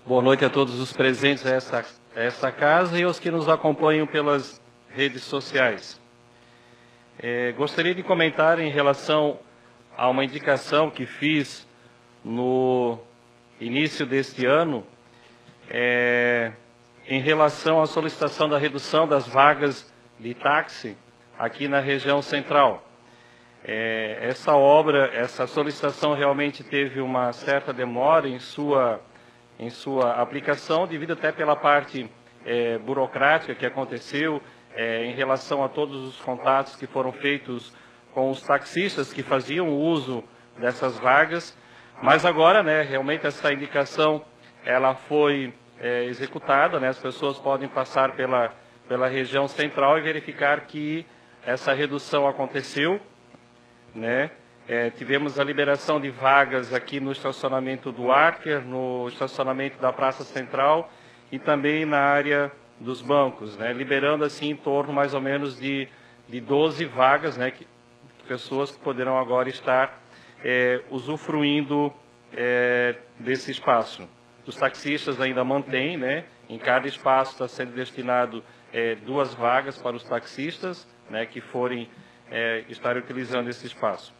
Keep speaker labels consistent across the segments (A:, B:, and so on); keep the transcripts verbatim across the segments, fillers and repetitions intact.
A: Boa noite a todos os presentes a esta, a esta casa e aos que nos acompanham pelas redes sociais. É, gostaria de comentar em relação a uma indicação que fiz no início deste ano, é, em relação à solicitação da redução das vagas de táxi aqui na região central. É, essa obra, essa solicitação realmente teve uma certa demora em sua, em sua aplicação, devido até pela parte é, burocrática que aconteceu é, em relação a todos os contatos que foram feitos com os taxistas que faziam uso dessas vagas. Mas agora, né, realmente essa indicação ela foi é, executada, né, as pessoas podem passar pela, pela região central e verificar que essa redução aconteceu. Né? É, tivemos a liberação de vagas aqui no estacionamento do Arker, no estacionamento da Praça Central e também na área dos bancos, né? Liberando assim em torno mais ou menos de, de doze vagas, né? Que, pessoas que poderão agora estar é, usufruindo é, desse espaço. Os taxistas ainda mantêm, né? Em cada espaço está sendo destinado é, duas vagas para os taxistas, né? Que forem É, estar utilizando esse espaço.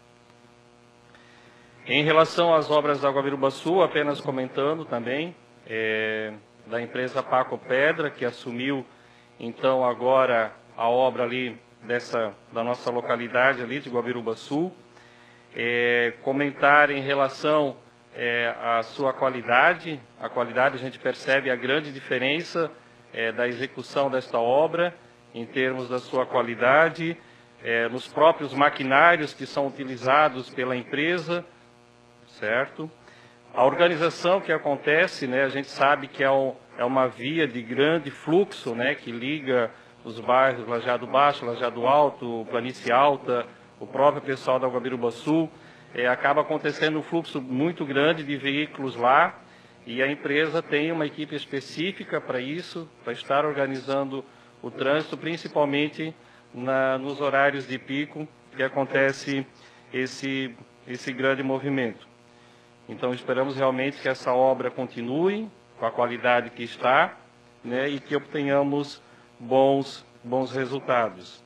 A: Em relação às obras da Guabiruba Sul, apenas comentando também, é, da empresa Paco Pedra, que assumiu então agora a obra ali dessa, da nossa localidade ali de Guabiruba Sul. É, comentar em relação é, à sua qualidade, a qualidade a gente percebe a grande diferença é, da execução desta obra em termos da sua qualidade, É, nos próprios maquinários que são utilizados pela empresa, certo? A organização que acontece, né, a gente sabe que é, um, é uma via de grande fluxo, né, que liga os bairros Lajeado Baixo, Lajeado Alto, Planície Alta, o próprio pessoal da Guabiruba Sul, é, acaba acontecendo um fluxo muito grande de veículos lá, e a empresa tem uma equipe específica para isso, para estar organizando o trânsito, principalmente Na, nos horários de pico que acontece esse, esse grande movimento. Então esperamos realmente que essa obra continue com a qualidade que está, né, e que obtenhamos bons, bons resultados.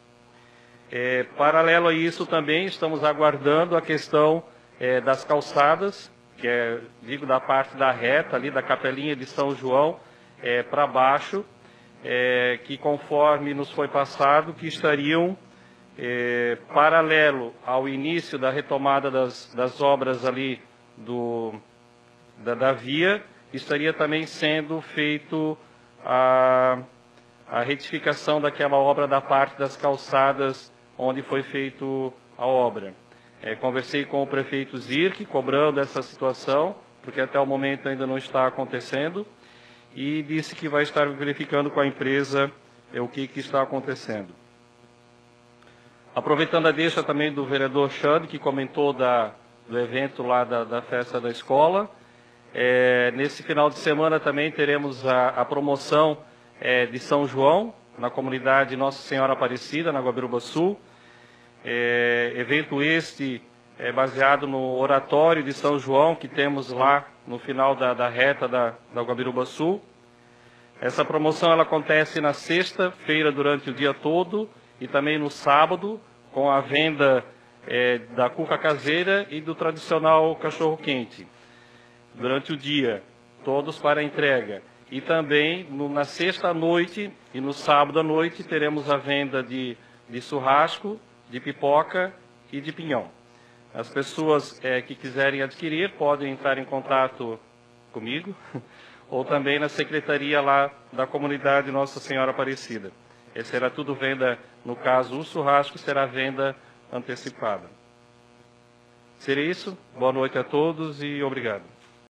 A: É, paralelo a isso também estamos aguardando a questão é, das calçadas, que é, digo, da parte da reta ali, da Capelinha de São João é, para baixo, É, que conforme nos foi passado, que estariam é, paralelo ao início da retomada das, das obras ali do, da, da via, estaria também sendo feito a, a retificação daquela obra da parte das calçadas onde foi feito a obra. É, conversei com o prefeito Zirk, cobrando essa situação, porque até o momento ainda não está acontecendo, e disse que vai estar verificando com a empresa é, o que, que está acontecendo. Aproveitando a deixa também do vereador Xande, que comentou da, do evento lá da, da festa da escola, é, nesse final de semana também teremos a, a promoção é, de São João, na comunidade Nossa Senhora Aparecida, na Guabiruba Sul. É, evento este é baseado no oratório de São João, que temos lá no final da, da reta da, da Guabiruba Sul. Essa promoção ela acontece na sexta-feira durante o dia todo e também no sábado, com a venda é, da cuca caseira e do tradicional cachorro-quente. Durante o dia, todos para entrega. E também no, na sexta-noite e no sábado à noite teremos a venda de, de churrasco, de pipoca e de pinhão. As pessoas é, que quiserem adquirir podem entrar em contato comigo ou também na secretaria lá da comunidade Nossa Senhora Aparecida. Esse será tudo venda, no caso o churrasco será venda antecipada. Seria isso? Boa noite a todos e obrigado.